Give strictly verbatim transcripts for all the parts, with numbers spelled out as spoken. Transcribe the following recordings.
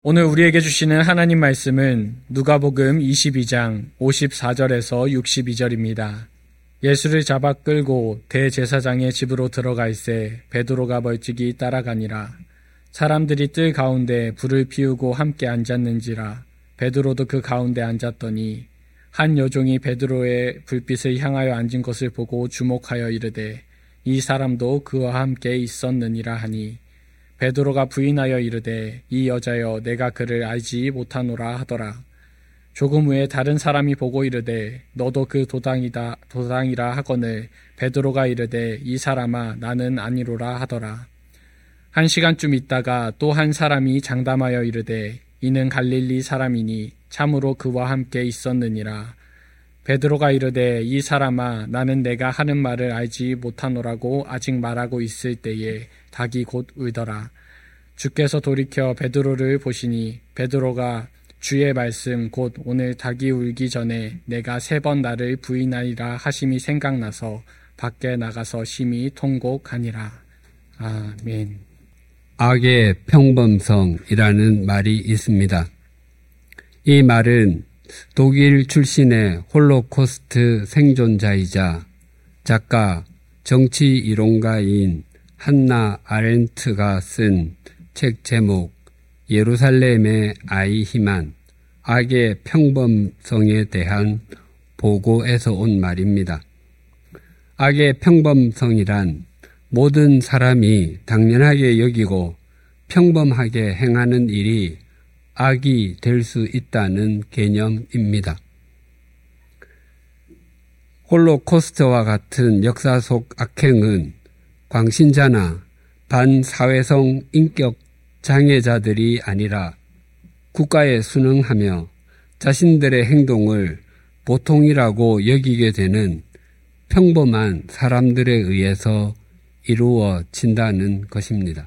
오늘 우리에게 주시는 하나님 말씀은 누가복음 이십이 장 오십사 절에서 육십이 절입니다. 예수를 잡아 끌고 대제사장의 집으로 들어갈새 베드로가 멀찍이 따라가니라. 사람들이 뜰 가운데 불을 피우고 함께 앉았는지라. 베드로도 그 가운데 앉았더니 한 여종이 베드로의 불빛을 향하여 앉은 것을 보고 주목하여 이르되 이 사람도 그와 함께 있었느니라 하니 베드로가 부인하여 이르되 이 여자여 내가 그를 알지 못하노라 하더라. 조금 후에 다른 사람이 보고 이르되 너도 그 도당이다 도당이라 하거늘 베드로가 이르되 이 사람아 나는 아니로라 하더라. 한 시간쯤 있다가 또 한 사람이 장담하여 이르되 이는 갈릴리 사람이니 참으로 그와 함께 있었느니라. 베드로가 이르되 이 사람아 나는 내가 하는 말을 알지 못하노라고 아직 말하고 있을 때에 닭이 곧 울더라. 주께서 돌이켜 베드로를 보시니 베드로가 주의 말씀 곧 오늘 닭이 울기 전에 내가 세 번 나를 부인하리라 하심이 생각나서 밖에 나가서 심히 통곡하니라. 아멘. 악의 평범성이라는 말이 있습니다. 이 말은 독일 출신의 홀로코스트 생존자이자 작가, 정치 이론가인 한나 아렌트가 쓴 책 제목 예루살렘의 아이 희만, 악의 평범성에 대한 보고에서 온 말입니다. 악의 평범성이란 모든 사람이 당연하게 여기고 평범하게 행하는 일이 악이 될 수 있다는 개념입니다. 홀로코스트와 같은 역사 속 악행은 광신자나 반사회성 인격 장애자들이 아니라 국가에 순응하며 자신들의 행동을 보통이라고 여기게 되는 평범한 사람들에 의해서 이루어진다는 것입니다.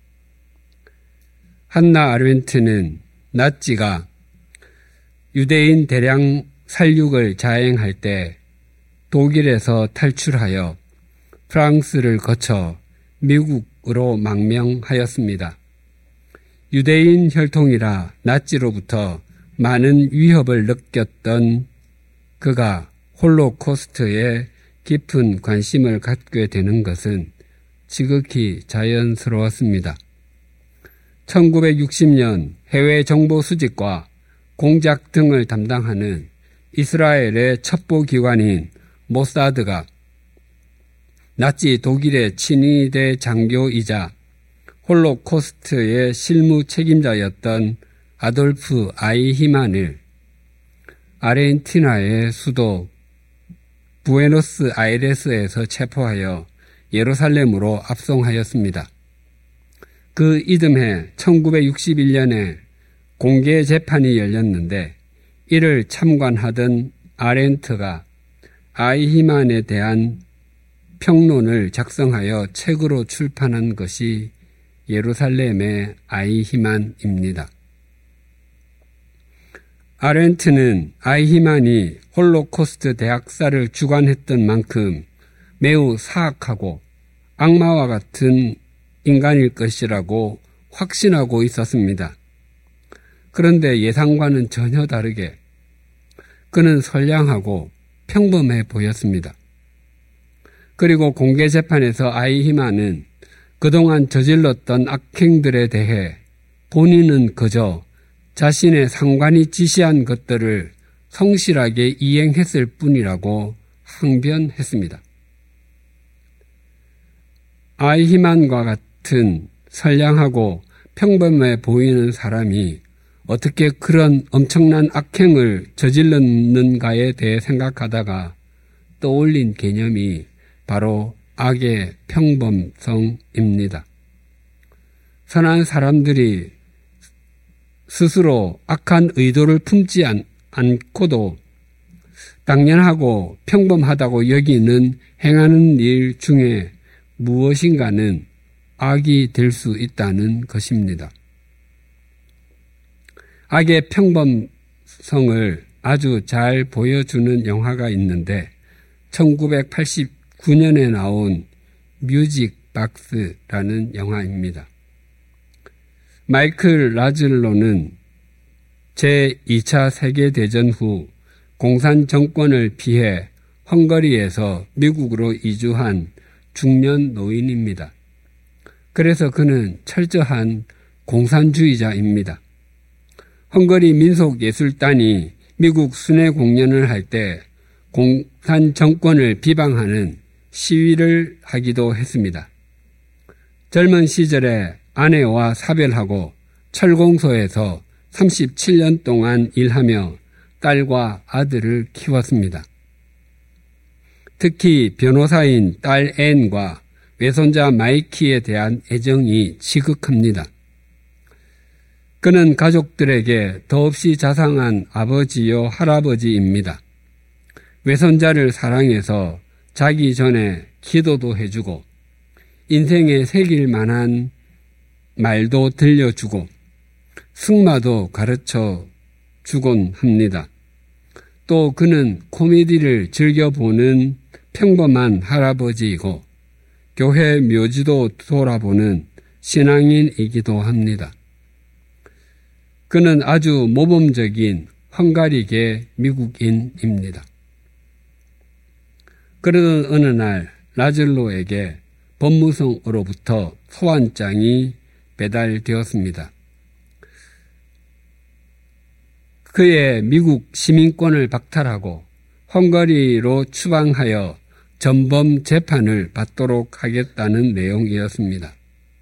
한나 아렌트는 나치가 유대인 대량 살육을 자행할 때 독일에서 탈출하여 프랑스를 거쳐 미국으로 망명하였습니다. 유대인 혈통이라 나치로부터 많은 위협을 느꼈던 그가 홀로코스트에 깊은 관심을 갖게 되는 것은 지극히 자연스러웠습니다. 천구백육십 년 해외 정보 수집과 공작 등을 담당하는 이스라엘의 첩보기관인 모사드가 나치 독일의 친위대 장교이자 홀로코스트의 실무 책임자였던 아돌프 아이히만을 아르헨티나의 수도 부에노스아이레스에서 체포하여 예루살렘으로 압송하였습니다. 그 이듬해 천구백육십일 년에 공개 재판이 열렸는데 이를 참관하던 아렌트가 아이히만에 대한 평론을 작성하여 책으로 출판한 것이 예루살렘의 아이히만입니다. 아렌트는 아이히만이 홀로코스트 대학살을 주관했던 만큼 매우 사악하고 악마와 같은 인간일 것이라고 확신하고 있었습니다. 그런데 예상과는 전혀 다르게 그는 선량하고 평범해 보였습니다. 그리고 공개 재판에서 아이히만은 그동안 저질렀던 악행들에 대해 본인은 그저 자신의 상관이 지시한 것들을 성실하게 이행했을 뿐이라고 항변했습니다. 아이히만과 같은 선량하고 평범해 보이는 사람이 어떻게 그런 엄청난 악행을 저질렀는가에 대해 생각하다가 떠올린 개념이 바로 악의 평범성입니다. 선한 사람들이 스스로 악한 의도를 품지 않, 않고도 당연하고 평범하다고 여기는 행하는 일 중에 무엇인가는 악이 될 수 있다는 것입니다. 악의 평범성을 아주 잘 보여주는 영화가 있는데 천구백팔십구 년에 나온 뮤직 박스라는 영화입니다. 마이클 라즐로는 제이 차 세계대전 후 공산 정권을 피해 헝가리에서 미국으로 이주한 중년 노인입니다. 그래서 그는 철저한 공산주의자입니다. 헝가리 민속예술단이 미국 순회 공연을 할 때 공산 정권을 비방하는 시위를 하기도 했습니다. 젊은 시절에 아내와 사별하고 철공소에서 삼십칠 년 동안 일하며 딸과 아들을 키웠습니다. 특히 변호사인 딸 앤과 외손자 마이키에 대한 애정이 지극합니다. 그는 가족들에게 더없이 자상한 아버지요 할아버지입니다. 외손자를 사랑해서 자기 전에 기도도 해주고 인생에 새길 만한 말도 들려주고 승마도 가르쳐 주곤 합니다. 또 그는 코미디를 즐겨보는 평범한 할아버지이고 교회 묘지도 돌아보는 신앙인이기도 합니다. 그는 아주 모범적인 헝가리계 미국인입니다. 그러던 어느 날 라즐로에게 법무성으로부터 소환장이 배달되었습니다. 그의 미국 시민권을 박탈하고 헝가리로 추방하여 전범 재판을 받도록 하겠다는 내용이었습니다.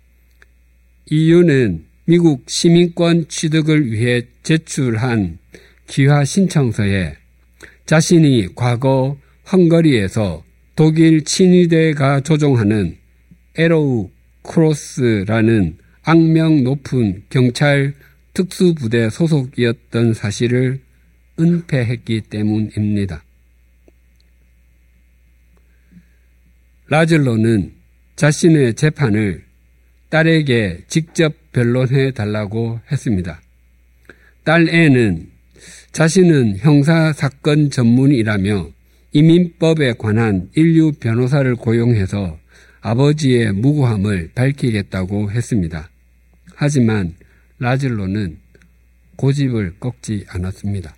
이유는 미국 시민권 취득을 위해 제출한 귀화 신청서에 자신이 과거 헝가리에서 독일 친위대가 조종하는 에로우 크로스라는 악명 높은 경찰 특수부대 소속이었던 사실을 은폐했기 때문입니다. 라즐로는 자신의 재판을 딸에게 직접 변론해 달라고 했습니다. 딸 앤은 자신은 형사사건 전문이라며 이민법에 관한 인류 변호사를 고용해서 아버지의 무고함을 밝히겠다고 했습니다. 하지만 라즐로는 고집을 꺾지 않았습니다.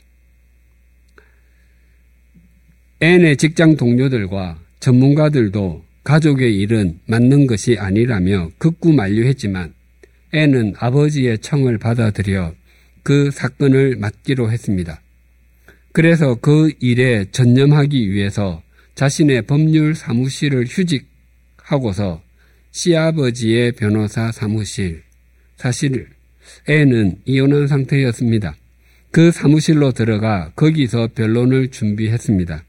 앤의 직장 동료들과 전문가들도 가족의 일은 맞는 것이 아니라며 극구 만류했지만 앤은 아버지의 청을 받아들여 그 사건을 맡기로 했습니다. 그래서 그 일에 전념하기 위해서 자신의 법률 사무실을 휴직하고서 시아버지의 변호사 사무실, 사실 앤은 이혼한 상태였습니다. 그 사무실로 들어가 거기서 변론을 준비했습니다.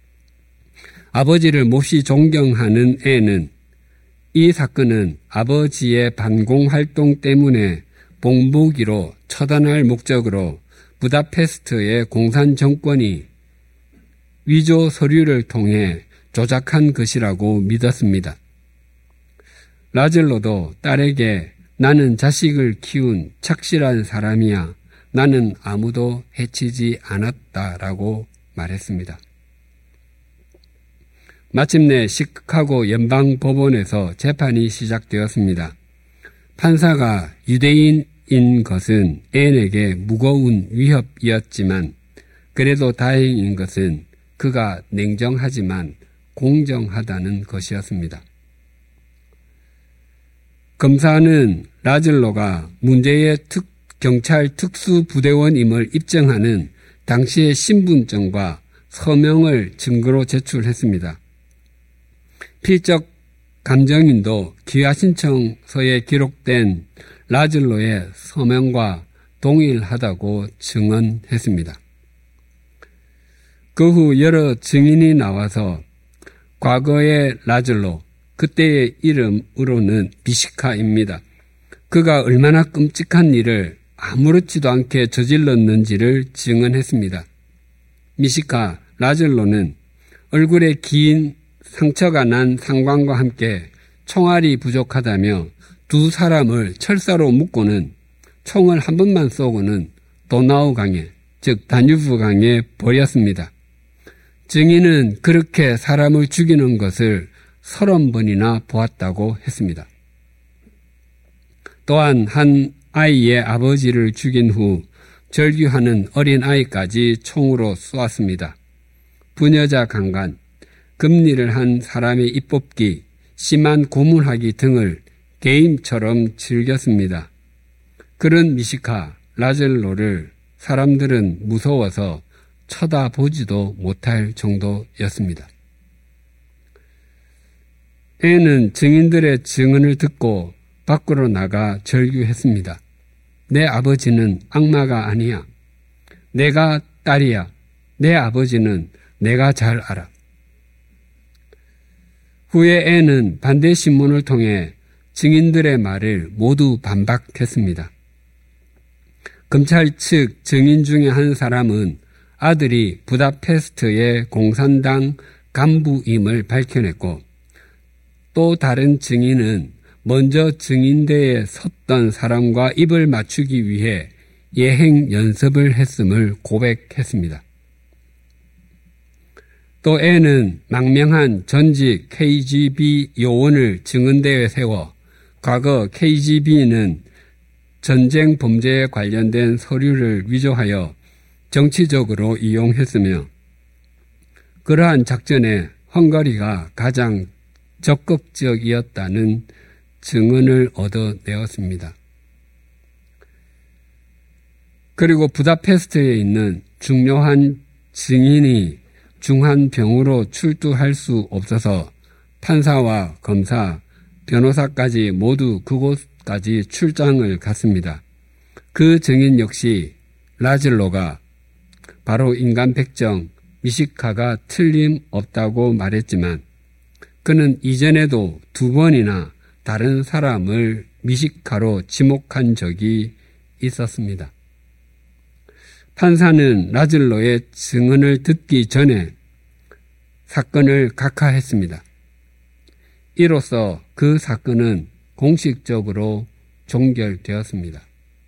아버지를 몹시 존경하는 앤은 이 사건은 아버지의 반공활동 때문에 본보기로 처단할 목적으로 부다페스트의 공산정권이 위조 서류를 통해 조작한 것이라고 믿었습니다. 라즐로도 딸에게 나는 자식을 키운 착실한 사람이야. 나는 아무도 해치지 않았다라고 말했습니다. 마침내 시카고 연방법원에서 재판이 시작되었습니다. 판사가 유대인인 것은 앤에게 무거운 위협이었지만 그래도 다행인 것은 그가 냉정하지만 공정하다는 것이었습니다. 검사는 라즐로가 문제의 특, 경찰 특수부대원임을 입증하는 당시의 신분증과 서명을 증거로 제출했습니다. 필적 감정인도 귀화 신청서에 기록된 라즐로의 서명과 동일하다고 증언했습니다. 그 후 여러 증인이 나와서 과거의 라즐로, 그때의 이름으로는 미시카입니다. 그가 얼마나 끔찍한 일을 아무렇지도 않게 저질렀는지를 증언했습니다. 미시카 라즐로는 얼굴에 긴 상처가 난 상관과 함께 총알이 부족하다며 두 사람을 철사로 묶고는 총을 한 번만 쏘고는 도나우 강에, 즉 다뉴브 강에 버렸습니다. 증인은 그렇게 사람을 죽이는 것을 서른 번이나 보았다고 했습니다. 또한 한 아이의 아버지를 죽인 후 절규하는 어린 아이까지 총으로 쏘았습니다. 부녀자 강간, 금리를 한 사람의 입뽑기, 심한 고문하기 등을 게임처럼 즐겼습니다. 그런 미시카, 라젤로를 사람들은 무서워서 쳐다보지도 못할 정도였습니다. 애는 증인들의 증언을 듣고 밖으로 나가 절규했습니다. 내 아버지는 악마가 아니야. 내가 딸이야. 내 아버지는 내가 잘 알아. 후에 애는 반대 신문을 통해 증인들의 말을 모두 반박했습니다. 검찰 측 증인 중에 한 사람은 아들이 부다페스트의 공산당 간부임을 밝혀냈고, 또 다른 증인은 먼저 증인대에 섰던 사람과 입을 맞추기 위해 예행 연습을 했음을 고백했습니다. 또 애는 망명한 전직 케이지비 요원을 증언대에 세워 과거 케이지비는 전쟁 범죄에 관련된 서류를 위조하여 정치적으로 이용했으며, 그러한 작전에 헝가리가 가장 적극적이었다는 증언을 얻어내었습니다. 그리고 부다페스트에 있는 중요한 증인이 중한 병으로 출두할 수 없어서 판사와 검사, 변호사까지 모두 그곳까지 출장을 갔습니다. 그 증인 역시 라즐로가 바로 인간 백정 미시카가 틀림없다고 말했지만, 그는 이전에도 두 번이나 다른 사람을 미시카로 지목한 적이 있었습니다. 판사는 라즐로의 증언을 듣기 전에 사건을 각하했습니다. 이로써 그 사건은 공식적으로 종결되었습니다.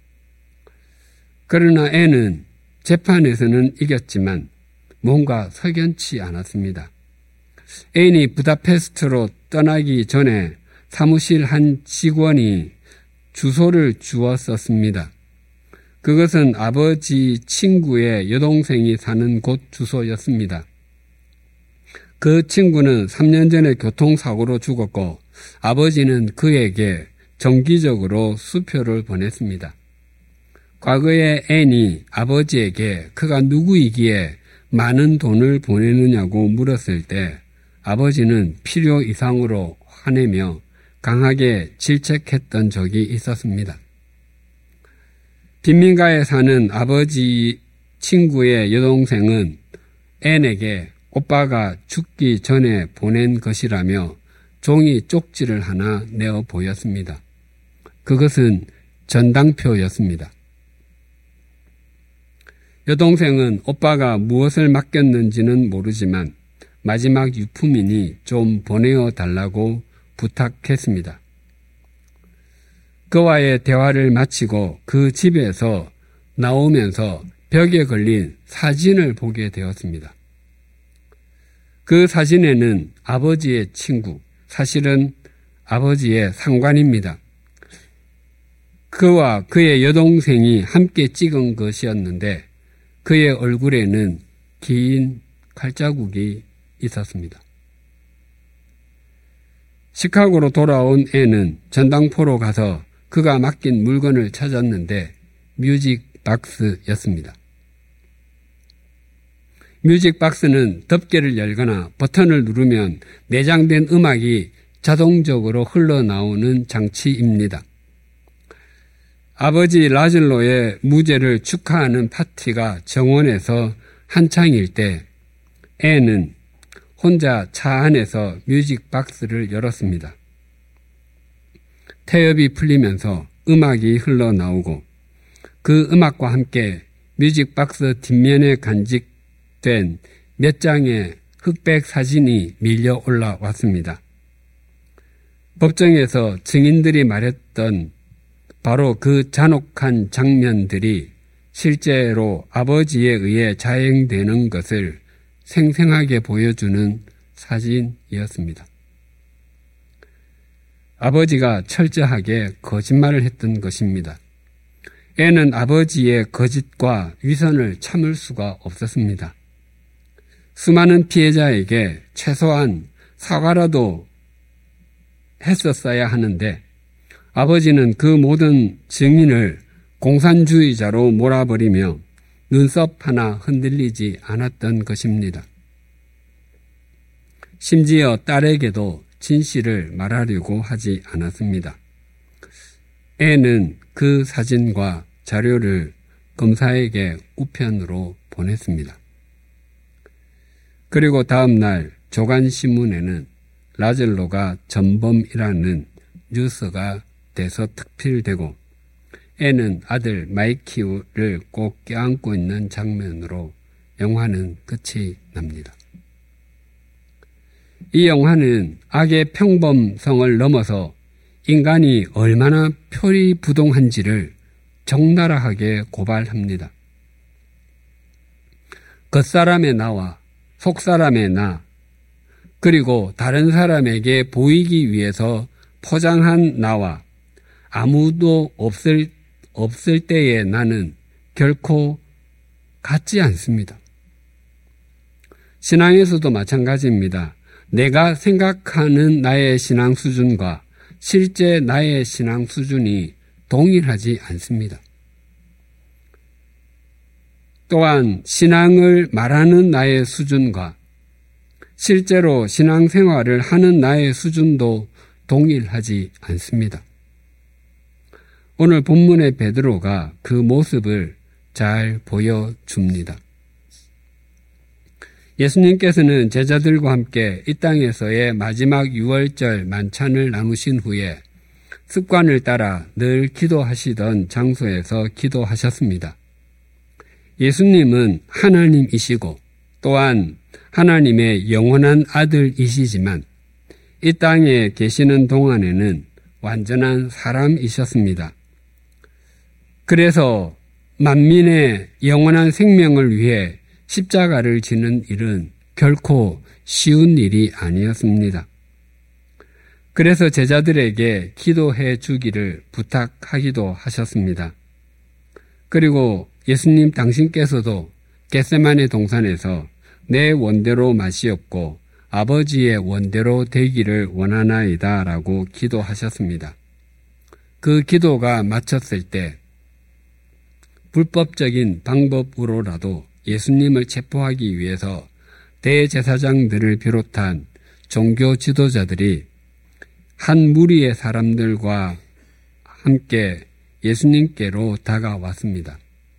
그러나 애는 재판에서는 이겼지만 뭔가 석연치 않았습니다. 애인이 부다페스트로 떠나기 전에 사무실 한 직원이 주소를 주었었습니다. 그것은 아버지 친구의 여동생이 사는 곳 주소였습니다. 그 친구는 삼 년 전에 교통사고로 죽었고 아버지는 그에게 정기적으로 수표를 보냈습니다. 과거에 앤이 아버지에게 그가 누구이기에 많은 돈을 보내느냐고 물었을 때 아버지는 필요 이상으로 화내며 강하게 질책했던 적이 있었습니다. 빈민가에 사는 아버지 친구의 여동생은 앤에게 오빠가 죽기 전에 보낸 것이라며 종이 쪽지를 하나 내어 보였습니다. 그것은 전당표였습니다. 여동생은 오빠가 무엇을 맡겼는지는 모르지만 마지막 유품이니 좀 보내어 달라고 부탁했습니다. 그와의 대화를 마치고 그 집에서 나오면서 벽에 걸린 사진을 보게 되었습니다. 그 사진에는 아버지의 친구, 사실은 아버지의 상관입니다. 그와 그의 여동생이 함께 찍은 것이었는데 그의 얼굴에는 긴 칼자국이 있었습니다. 시카고로 돌아온 앤은 전당포로 가서 그가 맡긴 물건을 찾았는데 뮤직 박스였습니다. 뮤직 박스는 덮개를 열거나 버튼을 누르면 내장된 음악이 자동적으로 흘러나오는 장치입니다. 아버지 라즐로의 무죄를 축하하는 파티가 정원에서 한창일 때 앤은 혼자 차 안에서 뮤직 박스를 열었습니다. 태엽이 풀리면서 음악이 흘러나오고 그 음악과 함께 뮤직 박스 뒷면에 간직된 몇 장의 흑백 사진이 밀려 올라왔습니다. 법정에서 증인들이 말했던 바로 그 잔혹한 장면들이 실제로 아버지에 의해 자행되는 것을 생생하게 보여주는 사진이었습니다. 아버지가 철저하게 거짓말을 했던 것입니다. 애는 아버지의 거짓과 위선을 참을 수가 없었습니다. 수많은 피해자에게 최소한 사과라도 했었어야 하는데 아버지는 그 모든 증인을 공산주의자로 몰아버리며 눈썹 하나 흔들리지 않았던 것입니다. 심지어 딸에게도 진실을 말하려고 하지 않았습니다. 애는 그 사진과 자료를 검사에게 우편으로 보냈습니다. 그리고 다음 날 조간신문에는 라젤로가 전범이라는 뉴스가 대서특필되고 애는 아들 마이키우를 꼭 껴안고 있는 장면으로 영화는 끝이 납니다. 이 영화는 악의 평범성을 넘어서 인간이 얼마나 표리부동한지를 적나라하게 고발합니다. 겉사람의 나와 속사람의 나, 그리고 다른 사람에게 보이기 위해서 포장한 나와 아무도 없을, 없을 때의 나는 결코 같지 않습니다. 신앙에서도 마찬가지입니다. 내가 생각하는 나의 신앙 수준과 실제 나의 신앙 수준이 동일하지 않습니다. 또한 신앙을 말하는 나의 수준과 실제로 신앙생활을 하는 나의 수준도 동일하지 않습니다. 오늘 본문의 베드로가 그 모습을 잘 보여줍니다. 예수님께서는 제자들과 함께 이 땅에서의 마지막 유월절 만찬을 나누신 후에 습관을 따라 늘 기도하시던 장소에서 기도하셨습니다. 예수님은 하나님이시고 또한 하나님의 영원한 아들이시지만 이 땅에 계시는 동안에는 완전한 사람이셨습니다. 그래서 만민의 영원한 생명을 위해 십자가를 지는 일은 결코 쉬운 일이 아니었습니다. 그래서 제자들에게 기도해 주기를 부탁하기도 하셨습니다. 그리고 예수님 당신께서도 겟세마네 동산에서 내 원대로 마시옵고 아버지의 원대로 되기를 원하나이다 라고 기도하셨습니다. 그 기도가 마쳤을 때 불법적인 방법으로라도 예수님을 체포하기 위해서 대제사장들을 비롯한 종교 지도자들이 한 무리의 사람들과 함께 예수님께로 다가왔습니다.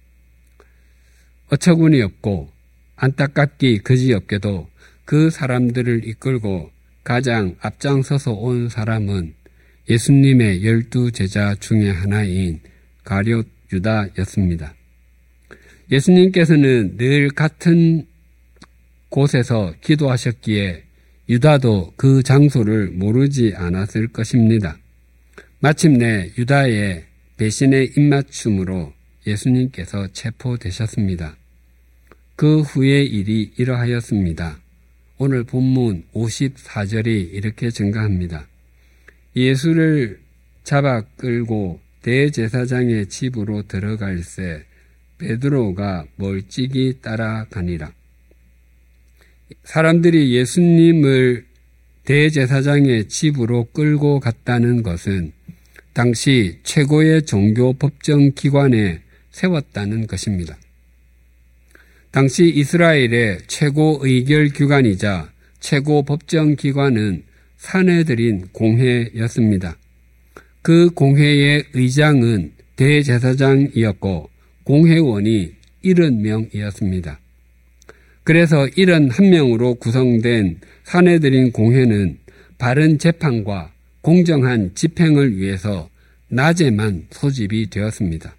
어처구니 없고 안타깝기 그지없게도 그 사람들을 이끌고 가장 앞장서서 온 사람은 예수님의 열두 제자 중에 하나인 가룟 유다였습니다. 예수님께서는 늘 같은 곳에서 기도하셨기에 유다도 그 장소를 모르지 않았을 것입니다. 마침내 유다의 배신의 입맞춤으로 예수님께서 체포되셨습니다. 그 후의 일이 이러하였습니다. 오늘 본문 오십사 절이 이렇게 증가합니다. 예수를 잡아 끌고 대제사장의 집으로 들어갈새 베드로가 멀찍이 따라가니라. 사람들이 예수님을 대제사장의 집으로 끌고 갔다는 것은 당시 최고의 종교 법정 기관에 세웠다는 것입니다. 당시 이스라엘의 최고 의결 기관이자 최고 법정 기관은 사내들인 공회였습니다. 그 공회의 의장은 대제사장이었고 공회원이 칠십 명이었습니다. 그래서 칠십일 명으로 구성된 사내들인 공회는 바른 재판과 공정한 집행을 위해서 낮에만 소집이 되었습니다.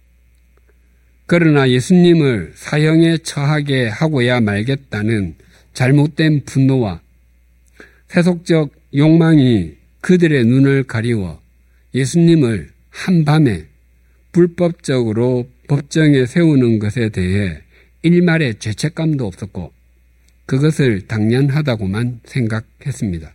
그러나 예수님을 사형에 처하게 하고야 말겠다는 잘못된 분노와 세속적 욕망이 그들의 눈을 가리워 예수님을 한밤에 불법적으로 법정에 세우는 것에 대해 일말의 죄책감도 없었고 그것을 당연하다고만 생각했습니다.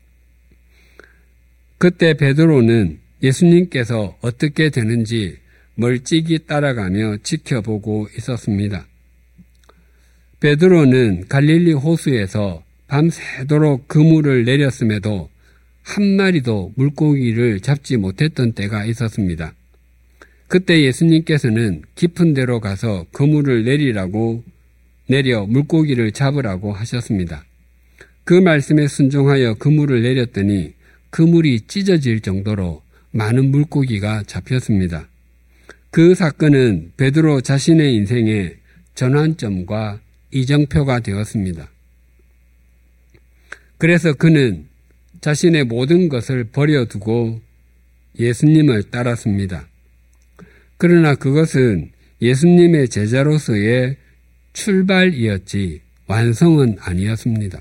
그때 베드로는 예수님께서 어떻게 되는지 멀찍이 따라가며 지켜보고 있었습니다. 베드로는 갈릴리 호수에서 밤새도록 그물을 내렸음에도 한 마리도 물고기를 잡지 못했던 때가 있었습니다. 그때 예수님께서는 깊은 데로 가서 그물을 내리라고 내려 물고기를 잡으라고 하셨습니다. 그 말씀에 순종하여 그물을 내렸더니 그물이 찢어질 정도로 많은 물고기가 잡혔습니다. 그 사건은 베드로 자신의 인생의 전환점과 이정표가 되었습니다. 그래서 그는 자신의 모든 것을 버려두고 예수님을 따랐습니다. 그러나 그것은 예수님의 제자로서의 출발이었지 완성은 아니었습니다.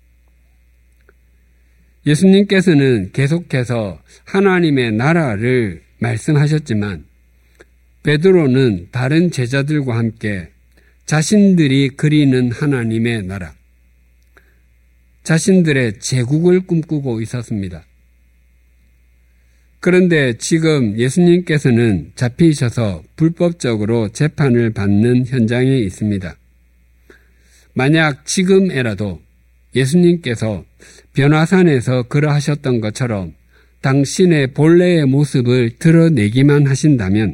예수님께서는 계속해서 하나님의 나라를 말씀하셨지만 베드로는 다른 제자들과 함께 자신들이 그리는 하나님의 나라, 자신들의 제국을 꿈꾸고 있었습니다. 그런데 지금 예수님께서는 잡히셔서 불법적으로 재판을 받는 현장에 있습니다. 만약 지금에라도 예수님께서 변화산에서 그러하셨던 것처럼 당신의 본래의 모습을 드러내기만 하신다면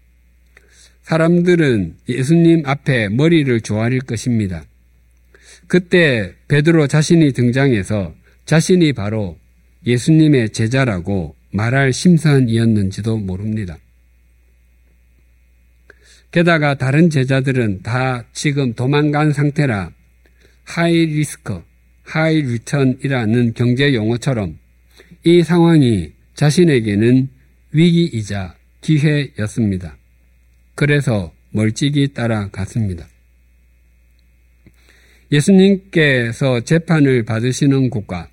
사람들은 예수님 앞에 머리를 조아릴 것입니다. 그때 베드로 자신이 등장해서 자신이 바로 예수님의 제자라고 말할 심산이었는지도 모릅니다. 게다가 다른 제자들은 다 지금 도망간 상태라 하이 리스크, 하이 리턴이라는 경제 용어처럼 이 상황이 자신에게는 위기이자 기회였습니다. 그래서 멀찍이 따라갔습니다. 예수님께서 재판을 받으시는 곳과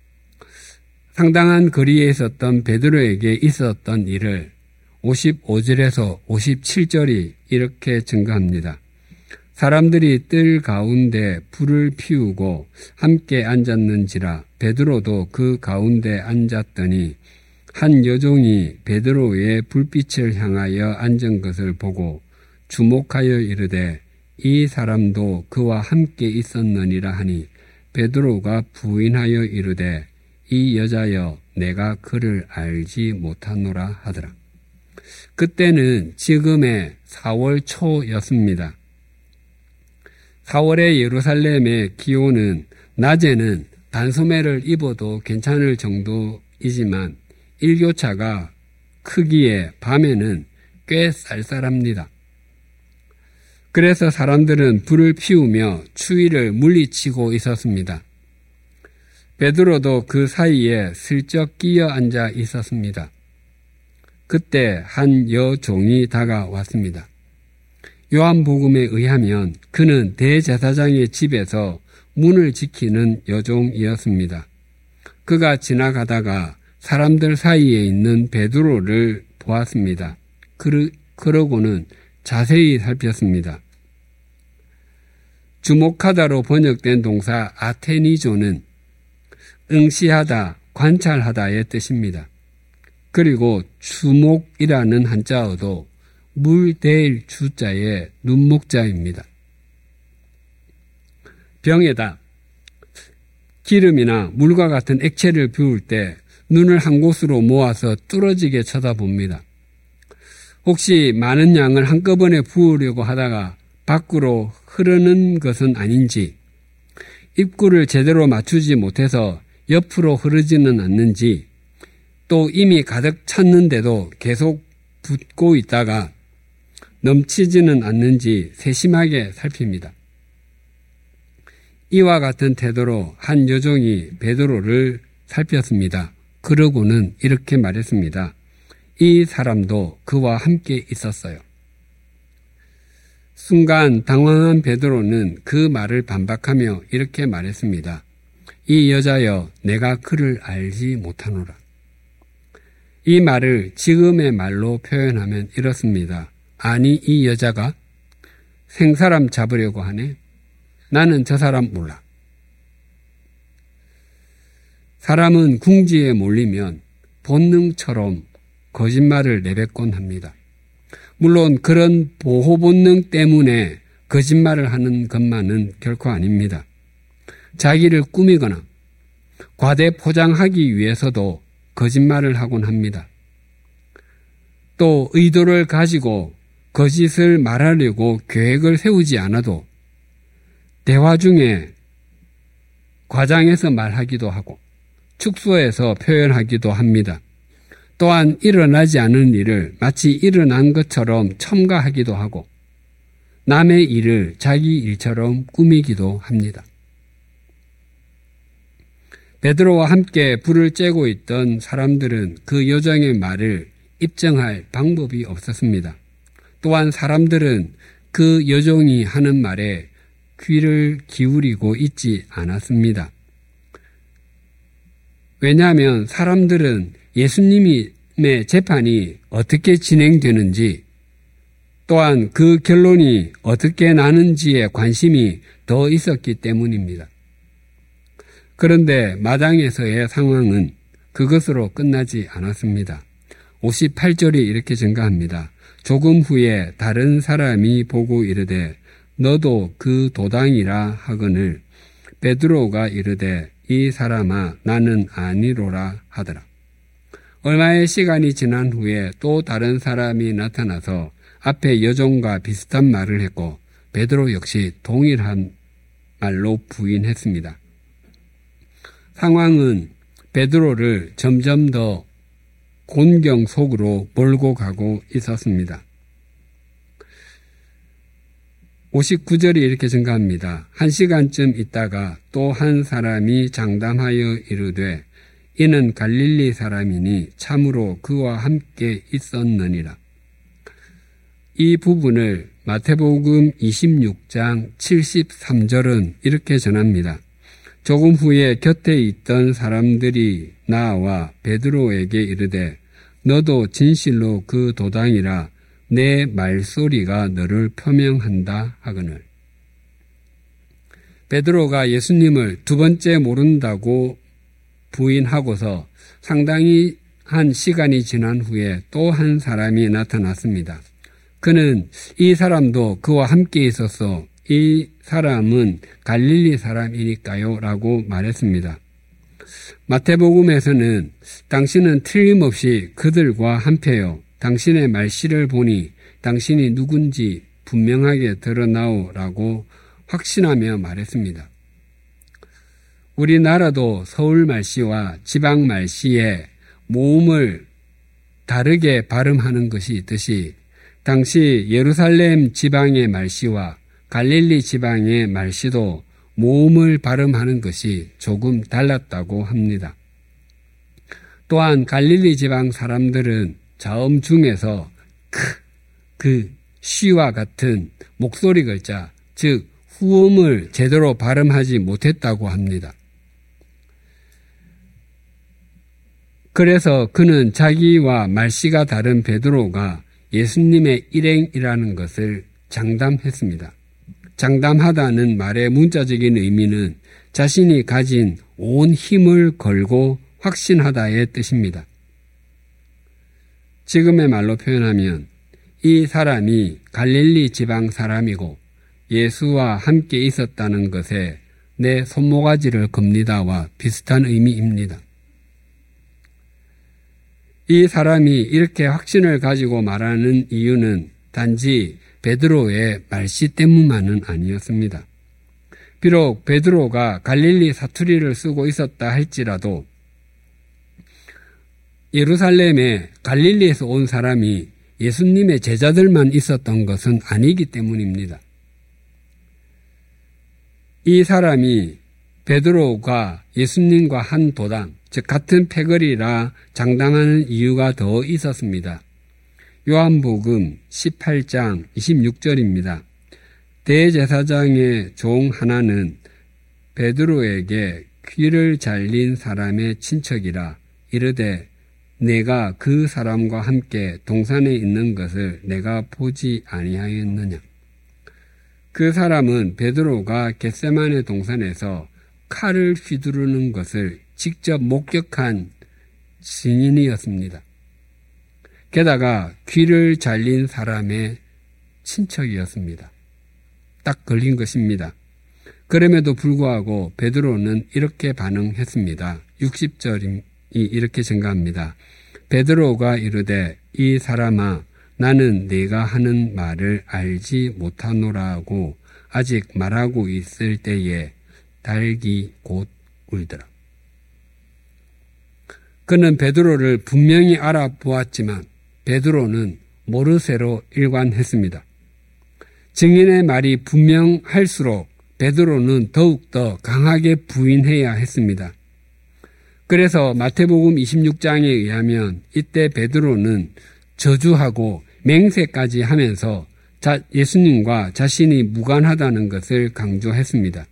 상당한 거리에 있었던 베드로에게 있었던 일을 오십오 절에서 오십칠 절이 이렇게 증거합니다. 사람들이 뜰 가운데 불을 피우고 함께 앉았는지라 베드로도 그 가운데 앉았더니 한 여종이 베드로의 불빛을 향하여 앉은 것을 보고 주목하여 이르되 이 사람도 그와 함께 있었느니라 하니 베드로가 부인하여 이르되 이 여자여 내가 그를 알지 못하노라 하더라. 그때는 지금의 사월 초였습니다. 사월의 예루살렘의 기온은 낮에는 단소매를 입어도 괜찮을 정도이지만 일교차가 크기에 밤에는 꽤 쌀쌀합니다. 그래서 사람들은 불을 피우며 추위를 물리치고 있었습니다. 베드로도 그 사이에 슬쩍 끼어 앉아 있었습니다. 그때 한 여종이 다가왔습니다. 요한복음에 의하면 그는 대제사장의 집에서 문을 지키는 여종이었습니다. 그가 지나가다가 사람들 사이에 있는 베드로를 보았습니다. 그러, 그러고는 자세히 살폈습니다. 주목하다로 번역된 동사 아테니조는 응시하다, 관찰하다의 뜻입니다. 그리고 주목이라는 한자어도 물대일 주자의 눈목자입니다. 병에다 기름이나 물과 같은 액체를 부을 때 눈을 한 곳으로 모아서 뚫어지게 쳐다봅니다. 혹시 많은 양을 한꺼번에 부으려고 하다가 밖으로 흐르는 것은 아닌지, 입구를 제대로 맞추지 못해서 옆으로 흐르지는 않는지, 또 이미 가득 찼는데도 계속 붓고 있다가 넘치지는 않는지 세심하게 살핍니다. 이와 같은 태도로 한 여종이 베드로를 살폈습니다. 그러고는 이렇게 말했습니다. 이 사람도 그와 함께 있었어요. 순간 당황한 베드로는 그 말을 반박하며 이렇게 말했습니다. 이 여자여 내가 그를 알지 못하노라. 이 말을 지금의 말로 표현하면 이렇습니다. 아니 이 여자가 생사람 잡으려고 하네. 나는 저 사람 몰라. 사람은 궁지에 몰리면 본능처럼 거짓말을 내뱉곤 합니다. 물론 그런 보호 본능 때문에 거짓말을 하는 것만은 결코 아닙니다. 자기를 꾸미거나 과대 포장하기 위해서도 거짓말을 하곤 합니다. 또 의도를 가지고 거짓을 말하려고 계획을 세우지 않아도 대화 중에 과장해서 말하기도 하고 축소해서 표현하기도 합니다. 또한 일어나지 않은 일을 마치 일어난 것처럼 첨가하기도 하고 남의 일을 자기 일처럼 꾸미기도 합니다. 베드로와 함께 불을 쬐고 있던 사람들은 그 요정의 말을 입증할 방법이 없었습니다. 또한 사람들은 그 여종이 하는 말에 귀를 기울이고 있지 않았습니다. 왜냐하면 사람들은 예수님의 재판이 어떻게 진행되는지 또한 그 결론이 어떻게 나는지에 관심이 더 있었기 때문입니다. 그런데 마당에서의 상황은 그것으로 끝나지 않았습니다. 오십팔 절이 이렇게 증가합니다. 조금 후에 다른 사람이 보고 이르되 너도 그 도당이라 하거늘 베드로가 이르되 이 사람아 나는 아니로라 하더라. 얼마의 시간이 지난 후에 또 다른 사람이 나타나서 앞에 여종과 비슷한 말을 했고 베드로 역시 동일한 말로 부인했습니다. 상황은 베드로를 점점 더 곤경 속으로 몰고 가고 있었습니다. 오십구 절이 이렇게 증가합니다. 한 시간쯤 있다가 또 한 사람이 장담하여 이르되 이는 갈릴리 사람이니 참으로 그와 함께 있었느니라. 이 부분을 마태복음 이십육 장 칠십삼 절은 이렇게 전합니다. 조금 후에 곁에 있던 사람들이 나와 베드로에게 이르되 너도 진실로 그 도당이라 내 말소리가 너를 표명한다 하거늘. 베드로가 예수님을 두 번째 모른다고 부인하고서 상당히 한 시간이 지난 후에 또 한 사람이 나타났습니다. 그는 이 사람도 그와 함께 있어서 이 사람은 갈릴리 사람이니까요 라고 말했습니다. 마태복음에서는 당신은 틀림없이 그들과 한패요. 당신의 말씨를 보니 당신이 누군지 분명하게 드러나오라고 확신하며 말했습니다. 우리나라도 서울 말씨와 지방 말씨의 모음을 다르게 발음하는 것이 있듯이 당시 예루살렘 지방의 말씨와 갈릴리 지방의 말씨도 모음을 발음하는 것이 조금 달랐다고 합니다. 또한 갈릴리 지방 사람들은 자음 중에서 크, 그 쉬와 같은 목소리 글자, 즉 후음을 제대로 발음하지 못했다고 합니다. 그래서 그는 자기와 말씨가 다른 베드로가 예수님의 일행이라는 것을 장담했습니다. 장담하다는 말의 문자적인 의미는 자신이 가진 온 힘을 걸고 확신하다의 뜻입니다. 지금의 말로 표현하면 이 사람이 갈릴리 지방 사람이고 예수와 함께 있었다는 것에 내 손모가지를 겁니다와 비슷한 의미입니다. 이 사람이 이렇게 확신을 가지고 말하는 이유는 단지 베드로의 말씨 때문만은 아니었습니다. 비록 베드로가 갈릴리 사투리를 쓰고 있었다 할지라도 예루살렘에 갈릴리에서 온 사람이 예수님의 제자들만 있었던 것은 아니기 때문입니다. 이 사람이 베드로가 예수님과 한 도당, 즉 같은 패거리라 장담하는 이유가 더 있었습니다. 요한복음 십팔 장 이십육 절입니다. 대제사장의 종 하나는 베드로에게 귀를 잘린 사람의 친척이라 이르되 내가 그 사람과 함께 동산에 있는 것을 내가 보지 아니하였느냐. 그 사람은 베드로가 겟세마네 동산에서 칼을 휘두르는 것을 직접 목격한 증인이었습니다. 게다가 귀를 잘린 사람의 친척이었습니다. 딱 걸린 것입니다. 그럼에도 불구하고 베드로는 이렇게 반응했습니다. 육십 절이 이렇게 증가합니다. 베드로가 이르되 이 사람아 나는 네가 하는 말을 알지 못하노라고 아직 말하고 있을 때에 닭이 곧 울더라. 그는 베드로를 분명히 알아보았지만 베드로는 모르쇠로 일관했습니다. 증인의 말이 분명할수록 베드로는 더욱더 강하게 부인해야 했습니다. 그래서 마태복음 이십육 장에 의하면 이때 베드로는 저주하고 맹세까지 하면서 자, 예수님과 자신이 무관하다는 것을 강조했습니다.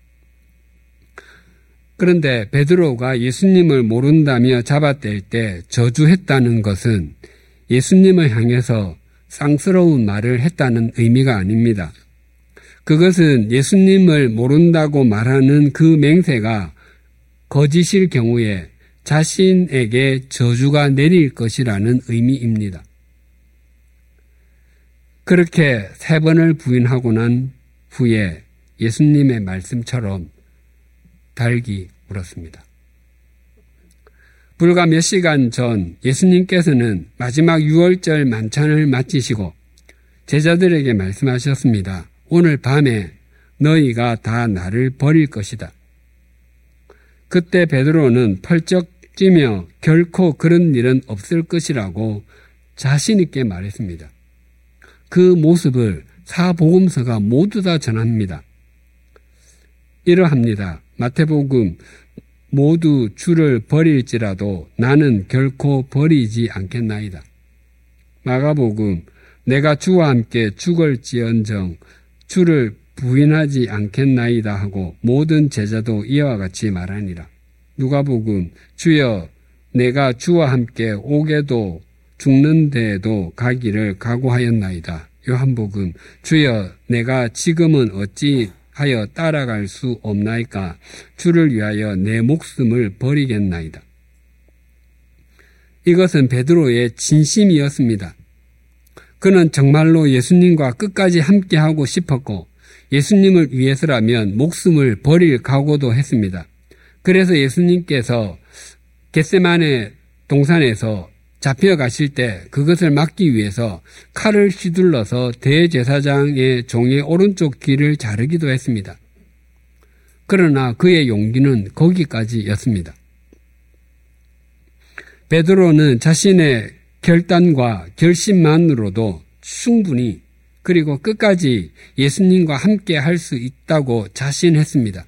그런데 베드로가 예수님을 모른다며 잡아댈 때 저주했다는 것은 예수님을 향해서 쌍스러운 말을 했다는 의미가 아닙니다. 그것은 예수님을 모른다고 말하는 그 맹세가 거짓일 경우에 자신에게 저주가 내릴 것이라는 의미입니다. 그렇게 세 번을 부인하고 난 후에 예수님의 말씀처럼 닭이 울었습니다. 불과 몇 시간 전 예수님께서는 마지막 유월절 만찬을 마치시고 제자들에게 말씀하셨습니다. 오늘 밤에 너희가 다 나를 버릴 것이다. 그때 베드로는 펄쩍 뛰며 결코 그런 일은 없을 것이라고 자신 있게 말했습니다. 그 모습을 사복음서가 모두 다 전합니다. 이러합니다. 마태복음 모두 주를 버릴지라도 나는 결코 버리지 않겠나이다. 마가복음 내가 주와 함께 죽을지언정 주를 부인하지 않겠나이다 하고 모든 제자도 이와 같이 말하니라. 누가복음 주여 내가 주와 함께 오게도 죽는 데에도 가기를 각오하였나이다. 요한복음 주여 내가 지금은 어찌하여 따라갈 수 없나이까 주를 위하여 내 목숨을 버리겠나이다. 이것은 베드로의 진심이었습니다. 그는 정말로 예수님과 끝까지 함께하고 싶었고 예수님을 위해서라면 목숨을 버릴 각오도 했습니다. 그래서 예수님께서 겟세마네 동산에서 잡혀가실 때 그것을 막기 위해서 칼을 휘둘러서 대제사장의 종의 오른쪽 귀를 자르기도 했습니다. 그러나 그의 용기는 거기까지였습니다. 베드로는 자신의 결단과 결심만으로도 충분히 그리고 끝까지 예수님과 함께 할 수 있다고 자신했습니다.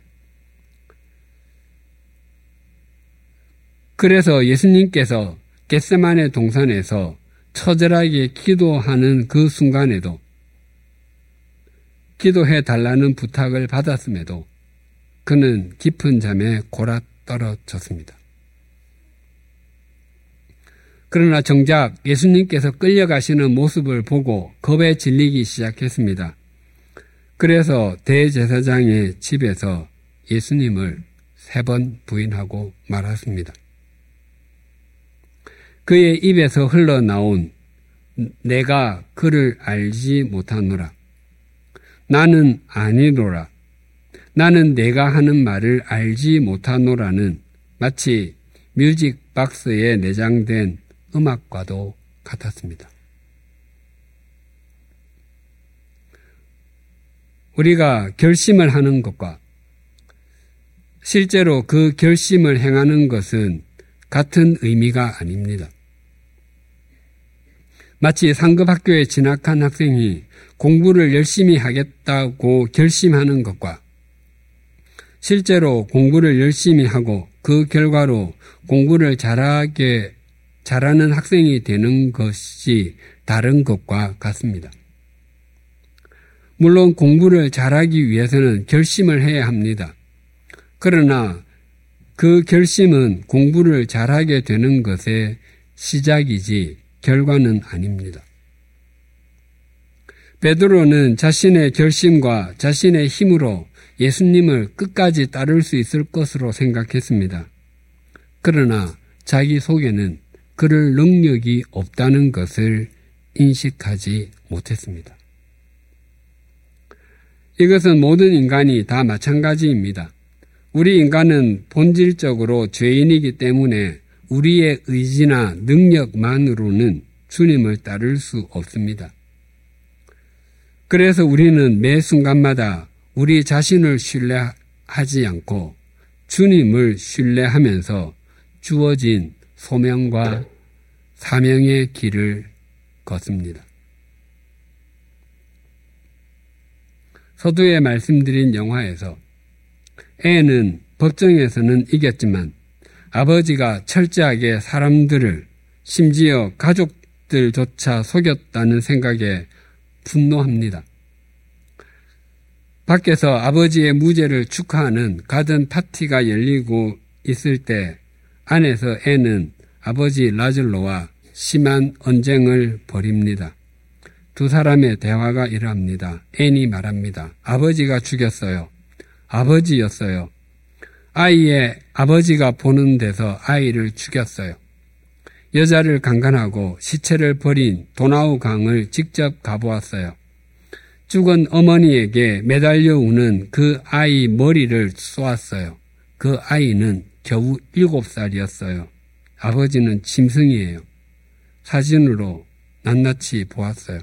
그래서 예수님께서 겟세마네 동산에서 처절하게 기도하는 그 순간에도 기도해 달라는 부탁을 받았음에도 그는 깊은 잠에 골아 떨어졌습니다. 그러나 정작 예수님께서 끌려가시는 모습을 보고 겁에 질리기 시작했습니다. 그래서 대제사장의 집에서 예수님을 세 번 부인하고 말았습니다. 그의 입에서 흘러나온 내가 그를 알지 못하노라. 나는 아니노라. 나는 내가 하는 말을 알지 못하노라는 마치 뮤직 박스에 내장된 음악과도 같았습니다. 우리가 결심을 하는 것과 실제로 그 결심을 행하는 것은 같은 의미가 아닙니다. 마치 상급 학교에 진학한 학생이 공부를 열심히 하겠다고 결심하는 것과 실제로 공부를 열심히 하고 그 결과로 공부를 잘하게 잘하는 학생이 되는 것이 다른 것과 같습니다. 물론 공부를 잘하기 위해서는 결심을 해야 합니다. 그러나 그 결심은 공부를 잘하게 되는 것의 시작이지 결과는 아닙니다. 베드로는 자신의 결심과 자신의 힘으로 예수님을 끝까지 따를 수 있을 것으로 생각했습니다. 그러나 자기 속에는 그럴 능력이 없다는 것을 인식하지 못했습니다. 이것은 모든 인간이 다 마찬가지입니다. 우리 인간은 본질적으로 죄인이기 때문에 우리의 의지나 능력만으로는 주님을 따를 수 없습니다. 그래서 우리는 매 순간마다 우리 자신을 신뢰하지 않고 주님을 신뢰하면서 주어진 소명과 사명의 길을 걷습니다. 서두에 말씀드린 영화에서 앤은 법정에서는 이겼지만 아버지가 철저하게 사람들을, 심지어 가족들조차 속였다는 생각에 분노합니다. 밖에서 아버지의 무죄를 축하하는 가든 파티가 열리고 있을 때 안에서 앤은 아버지 라즐로와 심한 언쟁을 벌입니다. 두 사람의 대화가 이러합니다. 앤이 말합니다. 아버지가 죽였어요. 아버지였어요. 아이의 아버지가 보는 데서 아이를 죽였어요. 여자를 강간하고 시체를 버린 도나우 강을 직접 가보았어요. 죽은 어머니에게 매달려 우는 그 아이 머리를 쏘았어요. 그 아이는 겨우 일곱 살이었어요. 아버지는 짐승이에요. 사진으로 낱낱이 보았어요.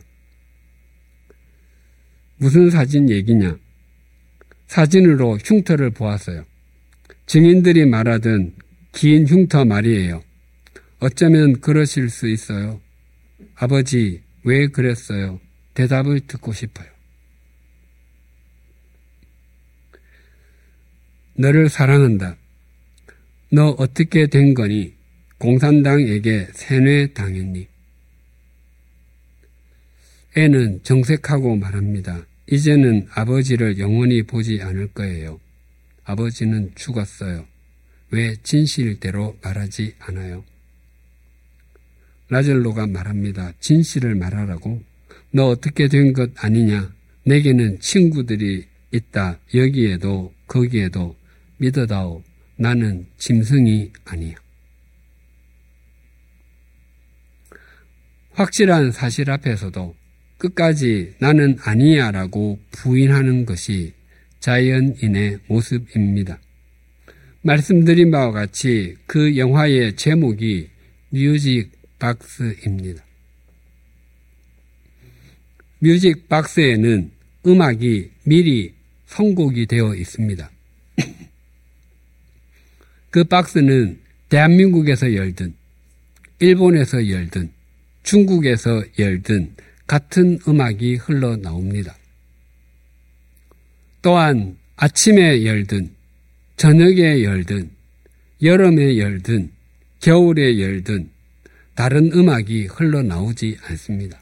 무슨 사진 얘기냐? 사진으로 흉터를 보았어요. 증인들이 말하던 긴 흉터 말이에요. 어쩌면 그러실 수 있어요. 아버지, 왜 그랬어요? 대답을 듣고 싶어요. 너를 사랑한다. 너 어떻게 된 거니? 공산당에게 세뇌당했니? 애는 정색하고 말합니다. 이제는 아버지를 영원히 보지 않을 거예요. 아버지는 죽었어요. 왜 진실대로 말하지 않아요? 라즐로가 말합니다. 진실을 말하라고? 너 어떻게 된 것 아니냐? 내게는 친구들이 있다. 여기에도 거기에도 믿어다오. 나는 짐승이 아니야. 확실한 사실 앞에서도 끝까지 나는 아니야 라고 부인하는 것이 자연인의 모습입니다. 말씀드린 바와 같이 그 영화의 제목이 뮤직 박스입니다. 뮤직 박스에는 음악이 미리 선곡이 되어 있습니다. 그 박스는 대한민국에서 열든 일본에서 열든 중국에서 열든 같은 음악이 흘러나옵니다. 또한 아침에 열든 저녁에 열든 여름에 열든 겨울에 열든 다른 음악이 흘러나오지 않습니다.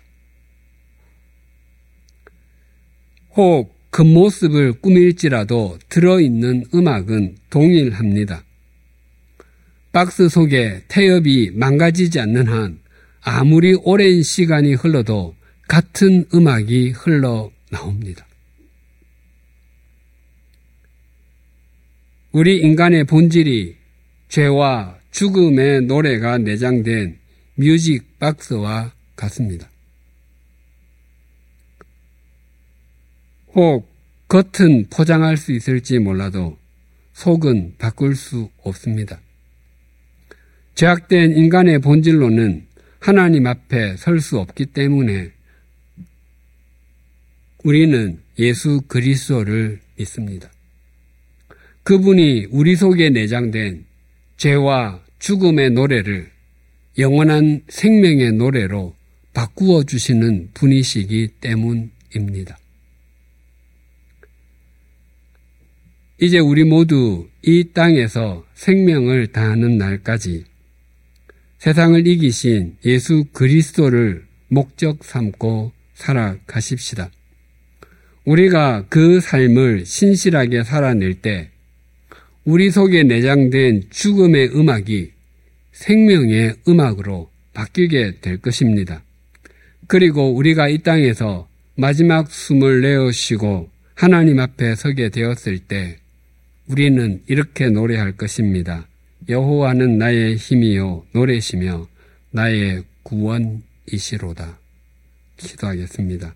혹 겉모습을 꾸밀지라도 들어있는 음악은 동일합니다. 박스 속에 태엽이 망가지지 않는 한 아무리 오랜 시간이 흘러도 같은 음악이 흘러나옵니다. 우리 인간의 본질이 죄와 죽음의 노래가 내장된 뮤직 박스와 같습니다. 혹 겉은 포장할 수 있을지 몰라도 속은 바꿀 수 없습니다. 죄악된 인간의 본질로는 하나님 앞에 설 수 없기 때문에 우리는 예수 그리스도를 믿습니다. 그분이 우리 속에 내장된 죄와 죽음의 노래를 영원한 생명의 노래로 바꾸어 주시는 분이시기 때문입니다. 이제 우리 모두 이 땅에서 생명을 다하는 날까지 세상을 이기신 예수 그리스도를 목적 삼고 살아가십시다. 우리가 그 삶을 신실하게 살아낼 때 우리 속에 내장된 죽음의 음악이 생명의 음악으로 바뀌게 될 것입니다. 그리고 우리가 이 땅에서 마지막 숨을 내어쉬고 하나님 앞에 서게 되었을 때 우리는 이렇게 노래할 것입니다. 여호와는 나의 힘이요 노래시며 나의 구원이시로다. 기도하겠습니다.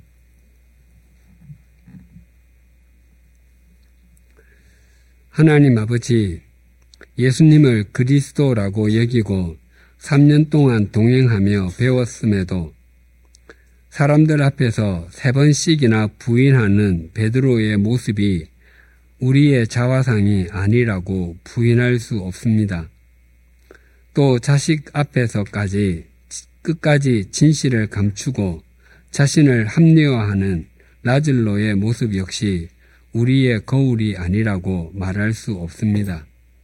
하나님 아버지, 예수님을 그리스도라고 여기고 삼 년 동안 동행하며 배웠음에도 사람들 앞에서 세 번씩이나 부인하는 베드로의 모습이 우리의 자화상이 아니라고 부인할 수 없습니다. 또 자식 앞에서까지 끝까지 진실을 감추고 자신을 합리화하는 라즐로의 모습 역시 우리의 거울이 아니라고 말할 수 없습니다.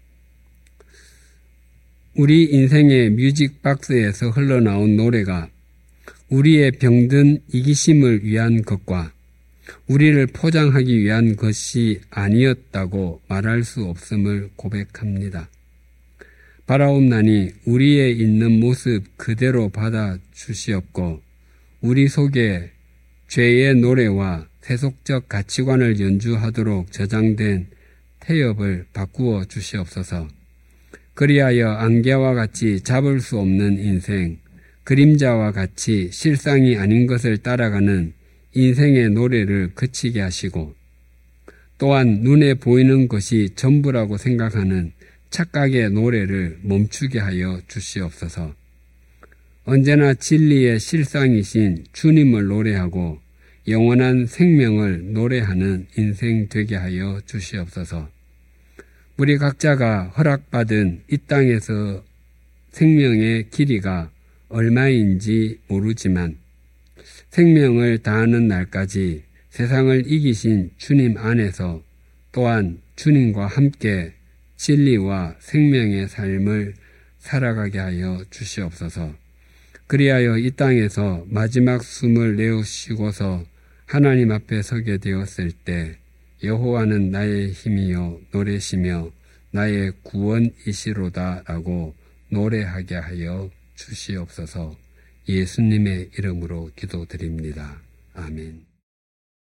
우리 인생의 뮤직박스에서 흘러나온 노래가 우리의 병든 이기심을 위한 것과 우리를 포장하기 위한 것이 아니었다고 말할 수 없음을 고백합니다. 바라옵나니 우리의 있는 모습 그대로 받아 주시옵고 우리 속에 죄의 노래와 세속적 가치관을 연주하도록 저장된 태엽을 바꾸어 주시옵소서. 그리하여 안개와 같이 잡을 수 없는 인생, 그림자와 같이 실상이 아닌 것을 따라가는 인생의 노래를 그치게 하시고 또한 눈에 보이는 것이 전부라고 생각하는 착각의 노래를 멈추게 하여 주시옵소서. 언제나 진리의 실상이신 주님을 노래하고 영원한 생명을 노래하는 인생 되게 하여 주시옵소서. 우리 각자가 허락받은 이 땅에서 생명의 길이가 얼마인지 모르지만 생명을 다하는 날까지 세상을 이기신 주님 안에서 또한 주님과 함께 진리와 생명의 삶을 살아가게 하여 주시옵소서. 그리하여 이 땅에서 마지막 숨을 내쉬고서 하나님 앞에 서게 되었을 때 여호와는 나의 힘이요 노래시며 나의 구원이시로다 라고 노래하게 하여 주시옵소서. 예수님의 이름으로 기도드립니다. 아멘.